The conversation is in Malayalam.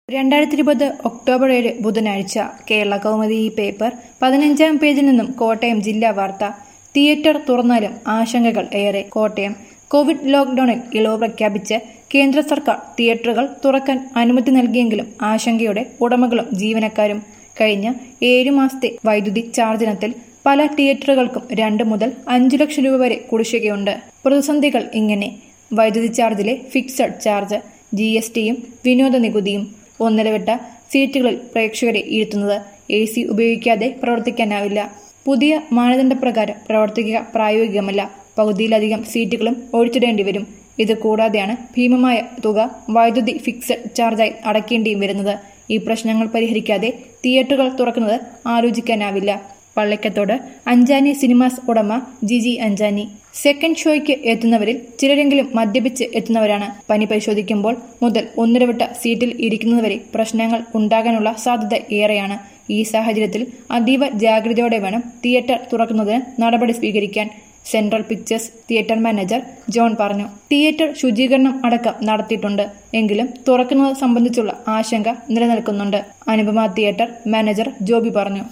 2020 ഒക്ടോബർ 7 ബുധനാഴ്ച കേരള കൗമുദി പേപ്പർ 15-ാം പേജിൽ നിന്നും കോട്ടയം ജില്ലാ വാർത്ത. തിയേറ്റർ തുറന്നാലും ആശങ്കകൾ ഏറെ. കോട്ടയം കോവിഡ് ലോക്ഡൌണിൽ ഇളവ് പ്രഖ്യാപിച്ച് കേന്ദ്ര സർക്കാർ തിയേറ്ററുകൾ തുറക്കാൻ അനുമതി നൽകിയെങ്കിലും ആശങ്കയോടെ ഉടമകളും ജീവനക്കാരും. കഴിഞ്ഞ 7 മാസത്തെ വൈദ്യുതി ചാർജിനത്തിൽ പല തിയേറ്ററുകൾക്കും 2 മുതൽ 5 ലക്ഷം രൂപ വരെ കുടിശ്ശികയുണ്ട്. പ്രതിസന്ധികൾ ഇങ്ങനെ: വൈദ്യുതി ചാർജിലെ ഫിക്സഡ് ചാർജ്, GSTയും വിനോദ നികുതിയും, ഒന്നിടവിട്ട സീറ്റുകളിൽ പ്രേക്ഷകരെ ഇരുത്തുന്നത്, AC ഉപയോഗിക്കാതെ പ്രവർത്തിക്കാനാവില്ല. പുതിയ മാനദണ്ഡപ്രകാരം പ്രവർത്തിക്കുക പ്രായോഗികമല്ല. പകുതിയിലധികം സീറ്റുകളും ഒഴിച്ചിടേണ്ടി വരും. ഇത് കൂടാതെയാണ് ഭീമമായ തുക വൈദ്യുതി ഫിക്സഡ് ചാർജായി അടയ്ക്കേണ്ടിയും വരുന്നത്. ഈ പ്രശ്നങ്ങൾ പരിഹരിക്കാതെ തിയേറ്ററുകൾ തുറക്കുന്നത് ആലോചിക്കാനാവില്ല. പള്ളിക്കത്തോട് അഞ്ചാനി സിനിമാസ് ഉടമ ജിജി അഞ്ചാനി: സെക്കൻഡ് ഷോയ്ക്ക് എത്തുന്നവരിൽ ചിലരെങ്കിലും മദ്യപിച്ച് എത്തുന്നവരാണ്. പനി പരിശോധിക്കുമ്പോൾ മുതൽ ഒന്നിടവിട്ട സീറ്റിൽ ഇരിക്കുന്നതുവരെ പ്രശ്നങ്ങൾ ഉണ്ടാകാനുള്ള സാധ്യത ഏറെയാണ്. ഈ സാഹചര്യത്തിൽ അതീവ ജാഗ്രതയോടെ വേണം തിയേറ്റർ തുറക്കുന്നതിന് നടപടി സ്വീകരിക്കാൻ. Central pictures theatre manager John പറഞ്ഞു. തിയേറ്റർ ശുചീകരണം അടക്കം നടത്തിയിട്ടുണ്ട്. എങ്കിലും തുറക്കുന്നത് സംബന്ധിച്ചുള്ള ആശങ്ക നിലനിൽക്കുന്നുണ്ട്. അനുപമ തിയേറ്റർ മാനേജർ ജോബി പറഞ്ഞു.